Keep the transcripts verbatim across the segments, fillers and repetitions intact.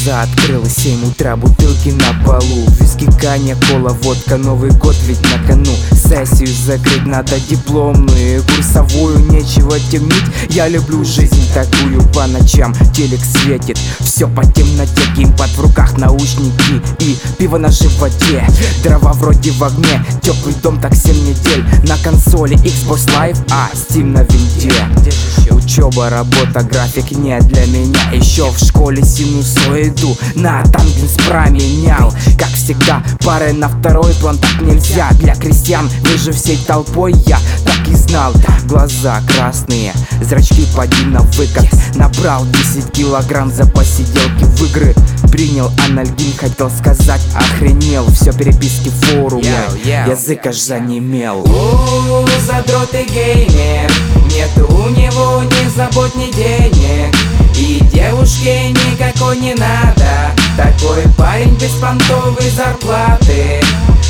Глаза открыл, семь утра, бутылки на полу. Виски, каня, кола, водка, Новый год ведь на кону. Сессию закрыть надо, дипломную, курсовую, нечего темнить. Я люблю жизнь такую, по ночам телек светит, все по темноте, геймпад в руках, наушники и пиво на животе. Дрова вроде в огне, теплый дом так семь недель. На консоли Xbox Live, а Steam на винде. Учеба, работа, график не для меня. Еще в школе синусоиду на тангенс променял. Как всегда, пары на второй план, так нельзя. Для крестьян выжив всей толпой, я так и знал. Глаза красные, зрачки поди на выкат. Набрал десять килограмм за посиделки в игры. Принял анальгин, хотел сказать, охренел. Все переписки в форуме, язык аж занемел. У, задротый геймер, нету у него ни забот, ни денег. И девушке никакой не надо, такой парень без понтовой зарплаты.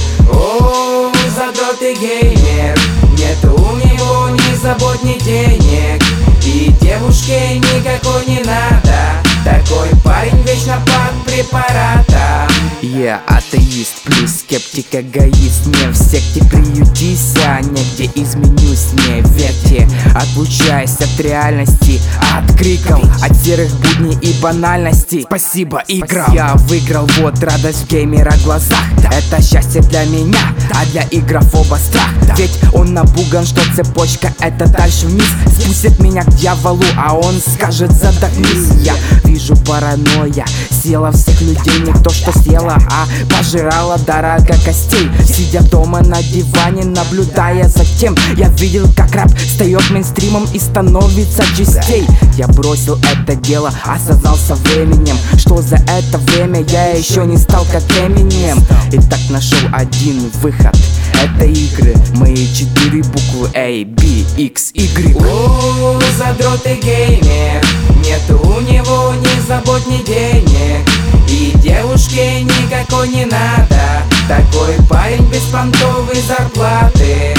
О, задротый геймер, нету у него ни забот, ни денег. И девушке никакой не надо, такой парень вечно под препаратом. Я атеист плюс скептик, эгоист. Не в секте приютись, а негде изменюсь. Не верьте, отлучаясь от реальности, от криков, от серых будней и банальностей. Спасибо, играл. Я выиграл, вот радость в геймера глазах. Это счастье для меня, а для игроков страх. Ведь он напуган, что цепочка это дальше вниз спустит меня к дьяволу, а он скажет задохнись. Я вижу паранойя, села всех людей, не то что съела, а пожирала дорого костей. Сидя дома на диване, наблюдая за тем, я видел, как рэп встает мейнстримом и становится частей. Я бросил это дело, осознал со временем, что за это время я еще не стал как Эминем. И так нашел один выход, это игры, мои четыре буквы A, B, X, Y. О, задротый геймер, нету у него ни забот, ни денег. И девушке никакой не надо, такой парень без понтовой зарплаты.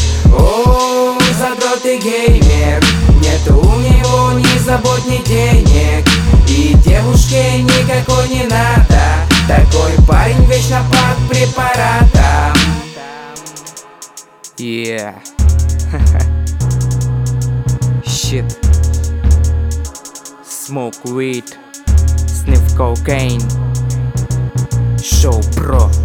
О, задротый геймер, нету у него ни забот, ни денег. И девушке никакой не надо, такой парень вечно под препаратом. Yeah. Shit. Smoke weed, sniff cocaine. Show bro.